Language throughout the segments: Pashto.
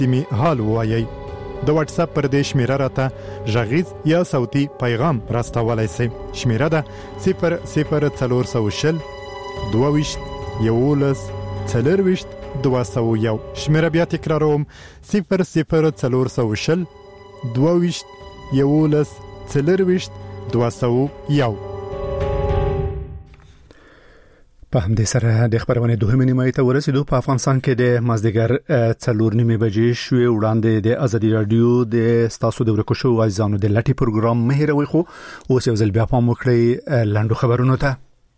سیمې حال وایي. د واتس اپ پر دې شمیره راته غږیز یا صوتي پیغام راستولای شئ. شمیره ده 00420 22 11 40 201. شمیره بیا تکراروم 00420 22 11 40 201. په همدې سره د خبرونه دوهمه نیمه ته ورسېدو. په افغانستان کې د مازدیګر 4:30 بجې شوې وړاندې د ازادي رادیو د ستاسو د ورکو شو وایزانو د لټي پروګرام مهیروي خو اوس یو ځل بیا پام وکړئ لاندو خبرونو ته.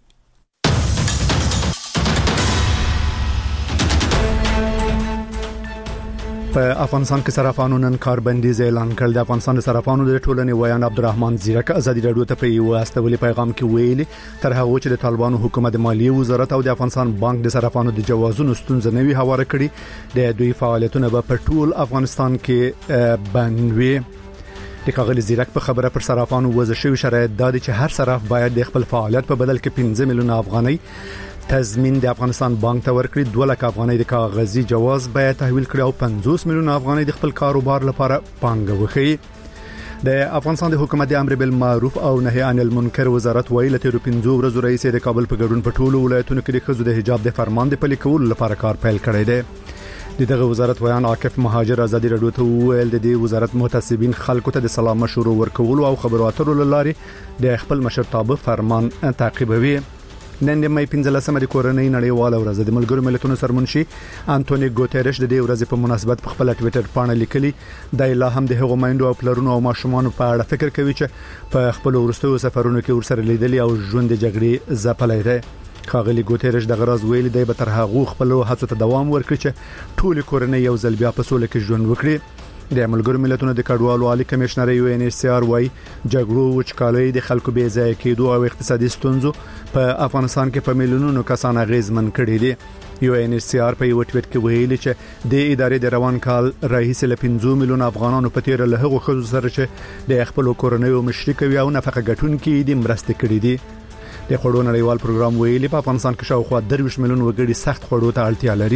په افغانستان کې صرافانو نن کاربندیز اعلان کړ. د افغانستان د صرافانو د ټولنې ویان عبدالرحمن زیرک ازادي رادیو ته په یو استولي پیغام کې ویلي تر هغه چې د طالبانو حکومت د مالیې وزارت او د افغانستان بانک د صرافانو د جوازونو ستونزې نوي حواله کړي د دوی فعالیتونه په ټول افغانستان کې بنوي. د کاغلی زیرک په خبره پر صرافانو وضع شوی شرایط دا چې هر صراف باید د خپل فعالیت په بدل کې 15 میلیون افغانۍ تضمین د افغانستان بانک ته ورکړي. 2 لک افغانۍ د کاغذي جواز باید تحویل کړي او 50 میلیون افغانۍ د خپل کاروبار لپاره پانګه وکړي. د افغانستان د حکومت د امر بالمعروف او نهي عن المنکر وزارت ویلي تر 15 ورځې رئیس د کابل په ګډون په ټولو ولایتونو کې د خزو د حجاب د فرمان د پلي کولو لپاره کار پیل کړی دی. دغه وزارت ویان عاکف مهاجر ازادي رادیو ته ویل د دې وزارت متعصبین خلکو ته د سلام مشورو ورکول او خبرو اترو لاري د خپل مشرتابه فرمان تعقیبوي. نن د مې 15مه د کورنۍ نړیواله ورځ د ملګرو ملتونو سرمنشي انټونی ګوتيرش د دې ورځې په مناسبت په خپل ټوئیټر باندې لیکلي د لا هم د هغو مایندو او پلرونو او ماشومان په اړه فکر کوي چې په خپل ورستو سفرونو کې ورسره لیدلي او ژوند د جګړې ځپلای دی. خاغلی ګوتيرش د غراز ویلي دی به تر هغه خپل هڅو ته دوام ورکړي چې ټول کورنۍ یو ځل بیا په سوله کې ژوند وکړي. د ملګرو ملتونو د کډوالو عالی کمشنر UNHCR وايي جګړو وچکالۍ د خلکو بې ځای کېدو او اقتصادي ستونزو په افغانستان کې په میلیونونو کسان اغیزمن کړي دي. UNHCR په یو ټویټ کې ویلي چې د ادارې د روان کال راهیسې له 15 میلیون افغانانو په تیر له هغو خزو سره چې د خپل کورنۍ او مشرکوي او نفقه ګټونکي د مرستې کړي دي. د خوړو نړیوال پروګرام ویلي په افغانستان کې شاوخوا 30 میلیون وګړي سخت خوړو ته اړتیا لري.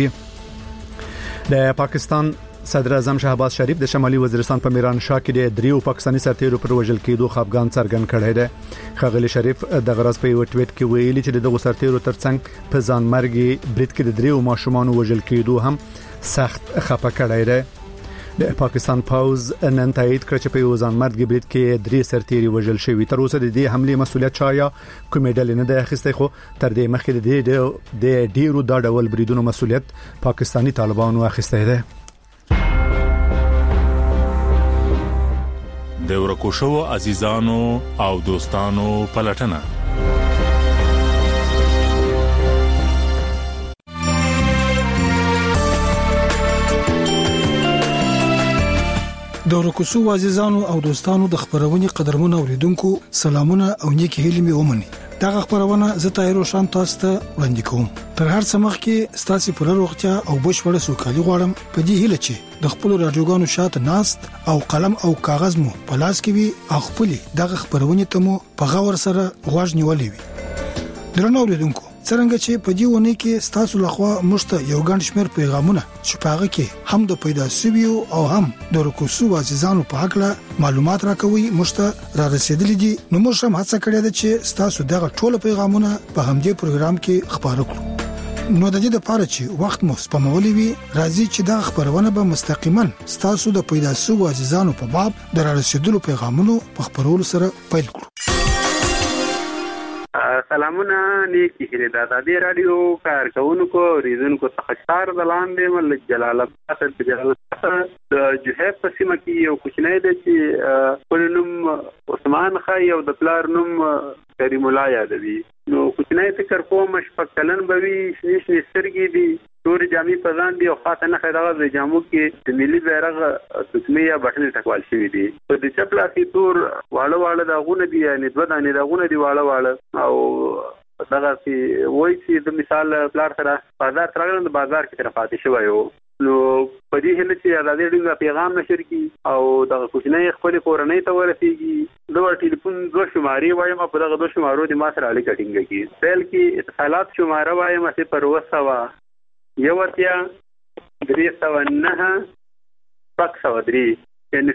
د پاکستان صدر اعظم شهباز شریف د شمالي وزیرستان په میران شاه کې د 3 پاکستاني سرتیرو پر وژل کېدو خفګان څرګند کړی دی. خاغلی شریف د غرض په یو ټویټ کې ویلي چې دغه سرتیرو ترڅنګ په ځانمرګي برید کې د 3 ماشومان وژل کېدو هم سخت خفه کړی دی. د پاکستان پوز نن تایید کړ چې په یو ځانمرګي برید کې 3 سرتیري وژل شوي. تر اوسه د دې حمله مسؤلیت چا یا کومې ډلې نه ده اخیسته، خو تر دې مخکې د ډیرو دا ډول بریدونو مسؤلیت پاکستانی طالبانو اخیسته ده. د ورکو شو عزیزانو او دوستانو پلټنه. د ورکو شو عزیزانو او دوستانو د خبرونې قدرمنو اوریدونکو سلامونه او نیکی هیلې مې ومني. دا خبرونه زه تایرو شان تاسو ته وړاندې کوم. تر هر څه مخکې ستاسو پر روغتیا او بشپړه سوکالي غواړم. په دې هیله چې د خپل رادیوګانو شاته ناست او قلم او کاغذ مو په لاس کې وي او خپل دغه خبرونه ته مو په غور سره غوږ نیولې وي. درنو اوریدونکو، څنګه چې په دې ونه کې ستاسو لخوا مشته یو ګڼ شمېر پیغامونه چې پاغه کې هم د پیدا سویو او هم د رکوسو عزیزانو په اړه معلومات راکوي مشته را رسیدلې دي. نو موږ هم هڅه کړې ده چې ستاسو دغه ټول پیغامونه په همدې پروګرام کې خبرو کړو. نو د دې لپاره چې وخت مو سپمولې وي، راځي چې دا خبرونه به مستقیما ستاسو د پیدا سویو عزیزانو په باب د را رسیدلو پیغامونو په خبرولو سره پیل کړو. سلامونه نیکی هیله د ازادي رادیو کارکونکو ریزونکو څخه چار د لاندې ملک جلال آباد د جوهر په سیمه کې یو کوچنی دی چې خپل نوم عثمان خای او د پلار نوم کریم الله یادوي. نو کوچنی فکر کوم شپږ کلن به وي، شنې شنې سترګې دي، تورې جامې په ځان دي او خاصه نښه دغه د جامو کې د ملي بیرغ تسمې یا بټنې ټکوال شوي دي. په د چپ لاس کې تور واړه واړه داغونه دي، یعنې 2 دانې داغونه دي واړه واړه. او دغه وایي چې د مثال پلار سره بازار ته راغلم، د بازار کې تر پاتې شوی و. نو په دې هیله چې ازادي رادیو پیغام نشر کړي او دغه کوچنی خپل کورنۍ ته ورسیږي. د ټلیفون 2 شمارې وایم، په دغه 2 شمارو د ما سره اړیکه ټینګه کړي. فعل کې اتصالات شماره وایم 0 پر 100 309 603 یعنی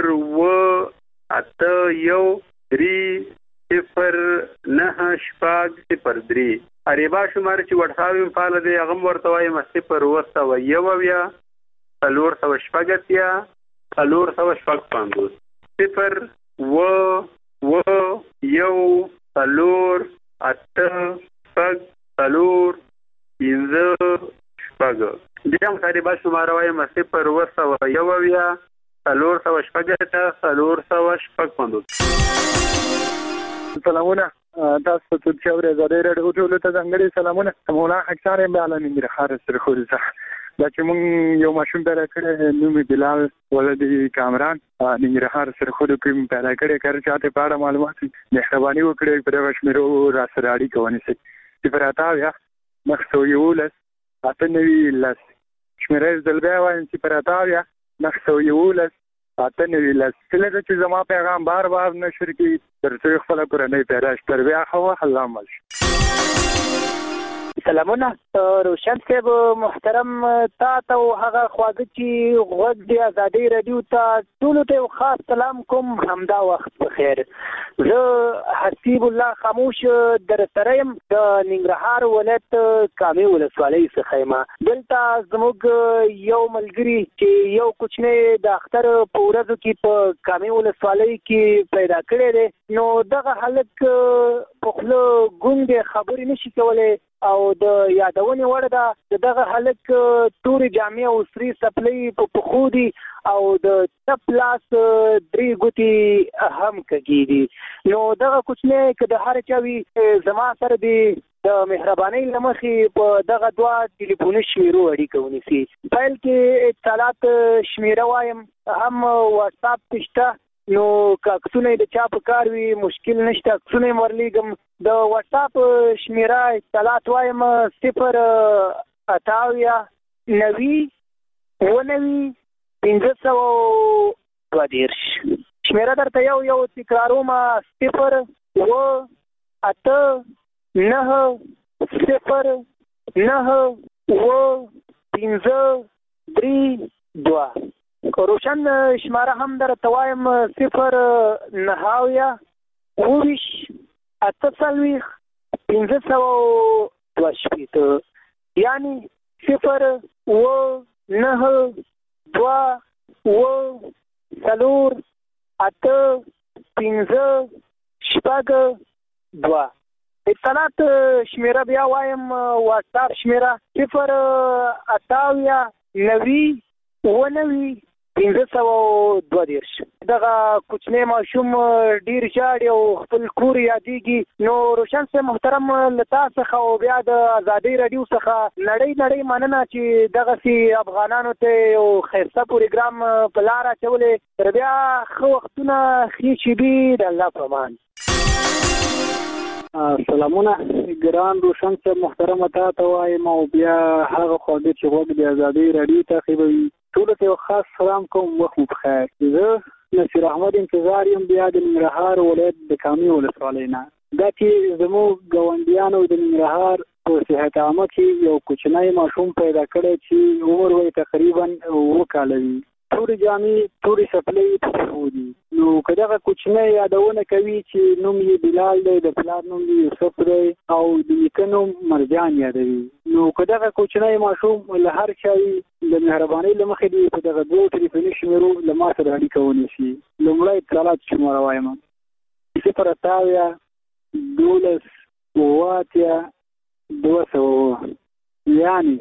0-1-8-3-0-9-6-03 اریبا شمار چې واتساپ فعال دی هغه ورته وایم 0-1-8-3-0-9-6-03 دیم اریبا شمار وایم 0-1-8-3-0-9-6-03 سلامونه تاسو ته چې ورزاده راډیو ټول ته څنګه سلامونه مولا اکثر به علي ننګرهار سره خوري دا چې مونږ یو ماشوم پیدا کړی نوم بلال ولدي کامران ننګرهار سره خوري کوم پیدا کړی کار چاته پاړه معلومات مهرباني وکړئ په وشمرو را سره اړیکه ونیسئ صفراتا یا مخسویولس اتنوی لس شمیره زلبیا وایم صفراتا یا مخسویولس اتنوی لس کله چې زما پیغام بار نشر کی ترڅو خپل کورنۍ پیدائش تر بیا خو الله مل سلامونه روشن صاحب محترم تا ته هغه خواږه چې غوږ دی ازادي رادیو ته ټول ته خاص سلام کوم همدا وخت بخیر زه حسیب الله خاموش در سریم د ننګرهار ولایت کامې ولسوالۍ څخه ما دلته زموږ یو ملګری چې یو کوچنی د اختر په ورځو کې په کامې ولسوالۍ کې پیدا کړی دی نو دغه هلک په خپل ګونګ خبرې نشي کولای او د یادونې وړ ده دغه هلک تورې جامې او سري سپلۍ په پښو دي او د چپ لاس 3 ګوتې هم کږي دي نو دغه کوچنی که د هر چا وي زما سره دی د مهربانۍ له مخې په دغه 2 ټلیفوني شمیرو اړیکه ونیسي پیل کې اتصالات شمیره وایم هم واتساپ شته نو کاکسونه د چا په کار وي مشکل نشته کاکسونه ورلیږم د واتساپ شمیره اتصالات وایم 0-9-90-520 شمیره درته یو تکراروم 0-8-9-0-9-5-3-2 روشن شماره هم در توایم 0-9-8-520 یعنی 0-9-2-8-5-2 اتصالات شمیره بیا وایم واتساپ شمیره 0-8-90-520 دغه کوچنی ماشوم ډیر ژاړي او خپل کور یادېږي نو روشن صاحب محترم له تا څخه او بیا د ازادۍ راډیو څخه نړۍ مننه چې دغسې افغانانو ته یو ښایسته پروګرام په لاره اچولې تر بیا ښه وختونه ښې شېبې د الله په امان سلامونه ګران روشن صاحب محترم تا ته وایم او بیا هغه خواږه چې غوږ د ازادۍ راډیو تعقیبوي ټول ته خاص سلام کوم وخت مو بخیر زه نصیر احمد انتظار یم بیا د ننګرهار ولایت د کامې ولسوالۍ نه دا چې زموږ ګاونډیانو د ننګرهار په صحت عامه کې یو کوچنی ماشوم پیدا کړی چې عمر وی تقریبا 9 کاله وي تورې جامې تورې سپلۍ په پښو دي نو که دغه کوچنی یادونه کوي چې نوم یې بلال دی د پلار نوم یې یوسف دی او د نیکه نوم مرجان یادوي نو که دغه کوچنی ماشوم له هر چا وي د مهربانۍ له مخې دې په دغه 2 ټلیفوني شمیرو له ما سره اړیکه ونیسي لومړی اتصالات شماره وایم 0-8-200 یعنی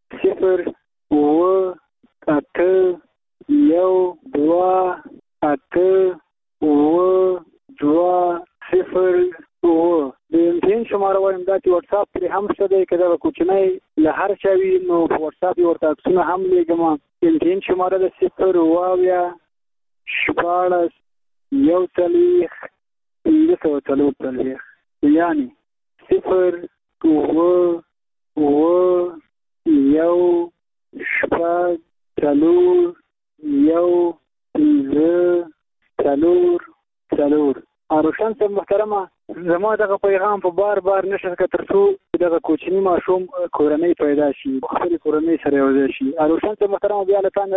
0-8-2-8-2-0 د امتحان شماره وایم دا چې واتساپ پرې هم شته دی که دغه کوچنی له هر چا وي نو په واتساپ یې ورته عکسونه هم لېږم امتحان شماره ده 0-8-15-140 یعنی 0-8-1-4-3-1-5-4 روشن صاحب محترمه زما دغه پیغام په بار نشر که ترڅو دغه کوچنی ماشوم کورنۍ پیدا شي خپل کورنۍ سره یو ځای شي روشن صاحب محترمه بیا له تا